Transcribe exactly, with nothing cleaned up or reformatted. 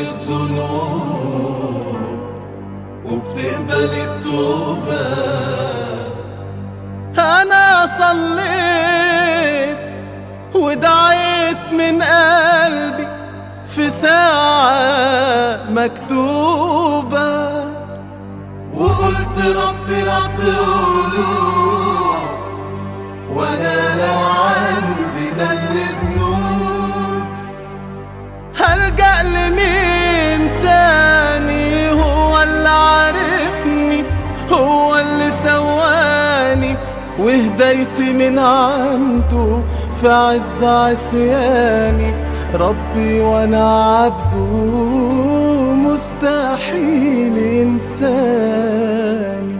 الذنوب وبتقبل التوبة. أنا صليت ودعيت من قلبي في ساعة مكتوبة، وقلت ربي رب قلوب، وانا لو عندي دل ذنوب هلجأ لمين تاني؟ هو اللي عارفني، هو اللي سواني، وهديتي من عنده في عز عصياني. ربي وانا عبده مستحيل ينساني.